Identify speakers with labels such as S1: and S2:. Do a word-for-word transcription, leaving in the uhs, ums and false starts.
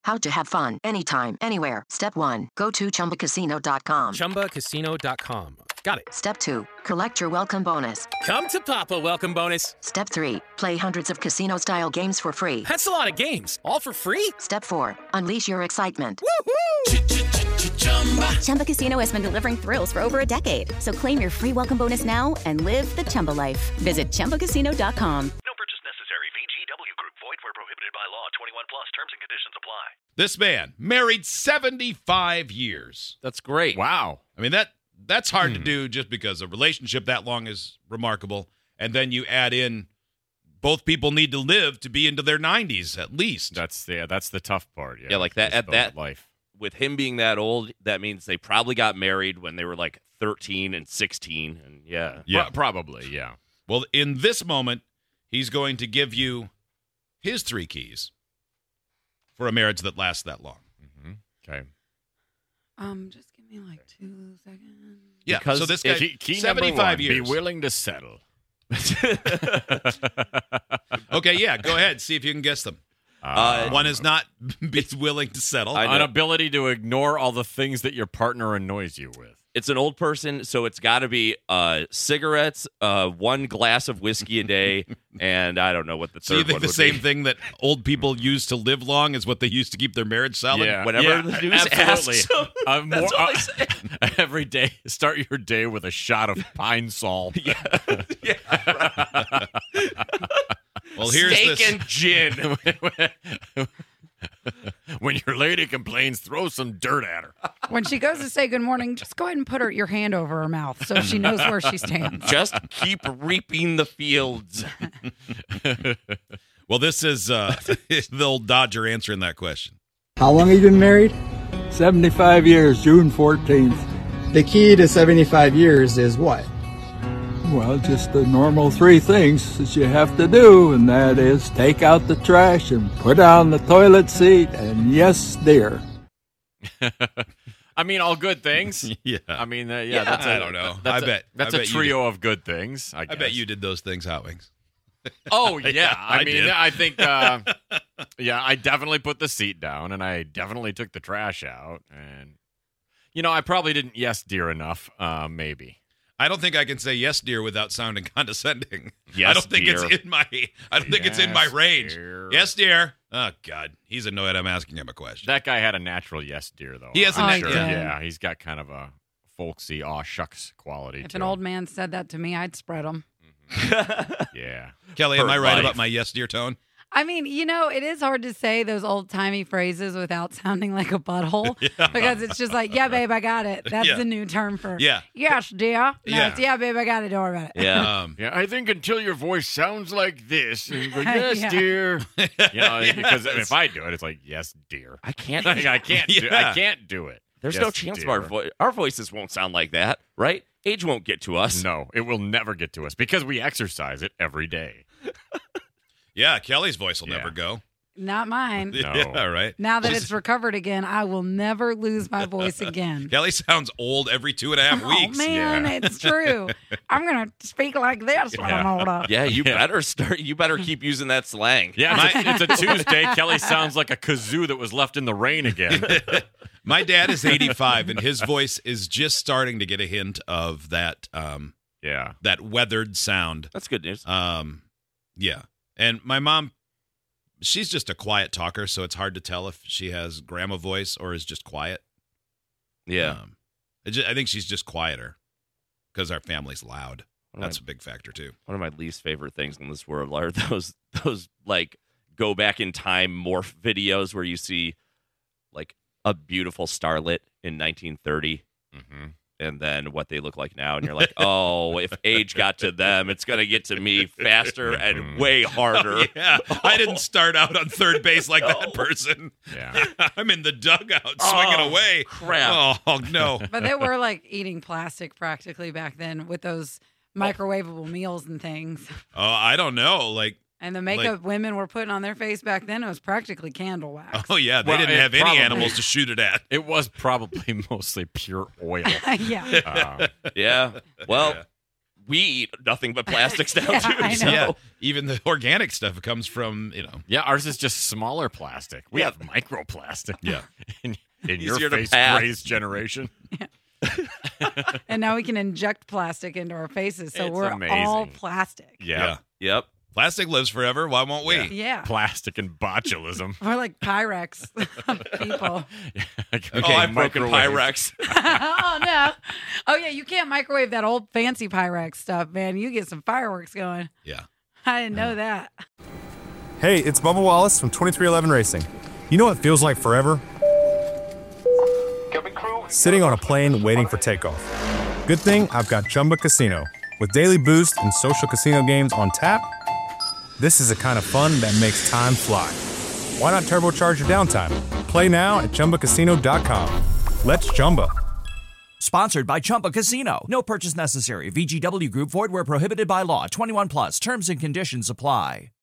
S1: How to have fun anytime, anywhere. Step one. Go to chumba casino dot com.
S2: chumba casino dot com. Got it.
S1: Step two. Collect your welcome bonus.
S2: Come to Papa welcome bonus.
S1: Step three. Play hundreds of casino-style games for free.
S2: That's a lot of games. All for free?
S1: Step four. Unleash your excitement.
S2: Woohoo!
S3: Chumba Casino has been delivering thrills for over a decade. So claim your free welcome bonus now and live the Chumba life. Visit chumba casino dot com.
S4: No purchase necessary. V G W Group. Void where prohibited by law. twenty-one plus. Terms and conditions apply.
S5: This man married seventy-five years.
S6: That's great.
S7: Wow.
S5: I mean, that that's hard
S7: Hmm.
S5: to do just because a relationship that long is remarkable. And then you add in both people need to live to be into their nineties at least.
S7: That's yeah, that's the tough part. Yeah,
S6: Yeah, like that-
S7: Just
S6: at
S7: about
S6: that-
S7: life.
S6: With him being that old, that means they probably got married when they were like thirteen and sixteen. And yeah.
S5: Yeah.
S7: Pro- probably. Yeah.
S5: Well, in this moment, he's going to give you his three keys for a marriage that lasts that long.
S7: Mm-hmm. Okay.
S8: Um, just give me like two seconds.
S5: Yeah,
S6: Because
S5: so this guy,
S7: Key, key number
S5: seventy-five
S7: one,
S5: years.
S7: Be willing to settle.
S5: Okay, yeah, go ahead. See if you can guess them.
S6: Uh,
S5: One is not be willing to settle.
S6: I know.
S7: An ability to ignore all the things that your partner annoys you with.
S6: It's an old person, so it's got to be uh, cigarettes, uh, one glass of whiskey a day, and I don't know what the
S5: So
S6: third
S5: you think
S6: one
S5: the
S6: would
S5: same
S6: be.
S5: thing that old people use to live long is what they use to keep their marriage solid?
S7: Yeah,
S6: Whatever
S7: yeah,
S6: the news
S7: absolutely.
S6: asks them,
S7: Uh, more,
S6: that's all I
S7: uh,
S6: say.
S7: every day, start your day with a shot of pine sol.
S6: yeah, yeah.
S5: Well, here's
S6: Steak
S5: this.
S6: and gin.
S7: When your lady complains, throw some dirt at her.
S8: When she goes to say good morning, just go ahead and put her your hand over her mouth so she knows where she stands.
S6: Just keep reaping the fields.
S5: Well, this is uh, the old Dodger answering that question.
S9: How long have you been married? seventy-five years, June fourteenth. The key to seventy-five years is what? Well, just the normal three things that you have to do, and that is take out the trash and put down the toilet seat, and yes, dear.
S7: I mean, all good things.
S5: Yeah.
S7: I mean, uh, yeah,
S6: Yeah.
S7: that's a,
S5: I don't know.
S7: That's
S5: I
S7: a-
S5: bet-
S7: that's
S5: I
S7: a
S5: bet you
S7: trio of good things. I,
S5: I
S7: guess.
S5: bet you did those things, Hot Wings.
S7: Oh yeah,
S5: Yeah,
S7: I,
S5: I
S7: mean,
S5: did.
S7: I think, uh, yeah, I definitely put the seat down, and I definitely took the trash out, and you know, I probably didn't yes dear enough, uh, maybe.
S5: I don't think I can say yes, dear, without sounding condescending.
S6: Yes,
S5: I don't think
S6: dear.
S5: it's in my. I don't think it's in my
S7: Yes,
S5: range.
S7: dear.
S5: Yes, dear. Oh God, he's annoyed I'm asking him a question.
S7: That guy had a natural yes dear though.
S5: He has a
S7: I'm
S8: nat-
S7: sure.
S8: yeah.
S7: Yeah, he's got kind of a folksy aw shucks quality.
S8: If
S7: to
S8: an
S7: him.
S8: old man said that to me, I'd spread them.
S7: yeah.
S5: Kelly, am
S6: For
S5: I right
S6: life.
S5: about my yes, dear tone?
S8: I mean, you know, it is hard to say those old timey phrases without sounding like a butthole because it's just like, yeah, babe, I got it. That's
S5: Yeah.
S8: the new term for,
S5: Yeah.
S8: yes, dear. No,
S5: Yeah.
S8: it's, yeah, babe, I got it. Don't worry about it.
S6: Yeah.
S5: Um,
S7: Yeah, I think until your voice sounds like this, and you go, yes,
S8: Yeah.
S7: dear. You know, because
S5: Yes.
S7: if I do it, it's like, yes, dear.
S6: I can't.
S7: Like, I can't. Do,
S5: Yeah.
S7: I can't do it.
S6: There's
S7: Yes,
S6: no chance
S7: dear.
S6: our vo- our voices won't sound like that, right? Age won't get to us.
S7: No, it will never get to us because we exercise it every day.
S5: yeah, Kelly's voice will
S7: Yeah.
S5: never go.
S8: Not mine.
S7: No.
S5: Yeah, right.
S8: Now that
S5: She's-
S8: it's recovered again, I will never lose my voice again.
S5: Kelly sounds old every two and a half
S8: Oh,
S5: weeks.
S8: man,
S7: Yeah.
S8: it's true. I'm going to speak like this when I'm
S7: Yeah.
S8: older.
S6: Yeah, you
S7: Yeah.
S6: better start. You better keep using that slang.
S7: Yeah, it's, a, it's a Tuesday. Kelly sounds like a kazoo that was left in the rain again.
S5: My dad is eighty-five, and his voice is just starting to get a hint of that um,
S7: Yeah.
S5: that weathered sound.
S6: That's good news.
S5: Um, yeah. And my mom, she's just a quiet talker, so it's hard to tell if she has grandma voice or is just quiet.
S6: Yeah.
S5: Um, it ju- I think she's just quieter because our family's loud.
S6: One of
S5: That's
S6: my-
S5: a big factor too.
S6: One of my least favorite things in this world are those those like go back in time morph videos where you see like a beautiful starlet in nineteen thirty
S7: Mm-hmm.
S6: and then what they look like now, and you're like, oh, if age got to them, it's gonna get to me faster and way harder.
S5: Oh, yeah, I didn't start out on third base like
S6: No.
S5: that person.
S7: Yeah.
S5: I'm in the dugout swinging
S6: Oh,
S5: away.
S6: crap.
S5: Oh no.
S8: But they were like eating plastic practically back then with those microwavable meals and things.
S5: Oh, I don't know. Like,
S8: And the makeup women were putting on their face back then, it was practically candle wax.
S5: oh yeah, they
S7: Well,
S5: didn't
S7: it
S5: have any
S7: probably-
S5: animals to shoot it at.
S7: It was probably mostly pure oil.
S8: yeah.
S7: Uh,
S6: Yeah. Well,
S5: Yeah.
S6: we eat nothing but plastics now
S8: Yeah,
S6: too.
S8: I
S6: so-
S8: know.
S5: Yeah, even the organic stuff comes from, you know.
S7: Yeah, ours is just smaller plastic. We
S6: Yeah.
S7: have microplastic.
S5: Yeah.
S7: in in your
S6: Easier to
S7: face
S6: pass.
S7: raised generation.
S8: And now we can inject plastic into our faces, so
S7: It's
S8: we're
S7: amazing.
S8: all plastic.
S7: Yeah.
S6: Yep.
S5: Plastic lives forever. Why won't we?
S7: Yeah.
S8: Yeah.
S7: Plastic and botulism.
S8: We're like Pyrex people.
S5: Okay,
S6: oh, I've broken
S7: microwave.
S6: Pyrex.
S8: Oh, no. Oh, yeah. You can't microwave that old fancy Pyrex stuff, man. You get some fireworks going.
S5: Yeah.
S8: I didn't know that.
S10: Hey, it's Bubba Wallace from twenty-three eleven Racing. You know what feels like forever? Sitting on a plane waiting for takeoff. Good thing I've got Chumba Casino. With daily boost and social casino games on tap, this is the kind of fun that makes time fly. Why not turbocharge your downtime? Play now at Chumba Casino dot com. Let's Chumba.
S11: Sponsored by Chumba Casino. No purchase necessary. V G W Group. Void where prohibited by law. twenty-one plus. Terms and conditions apply.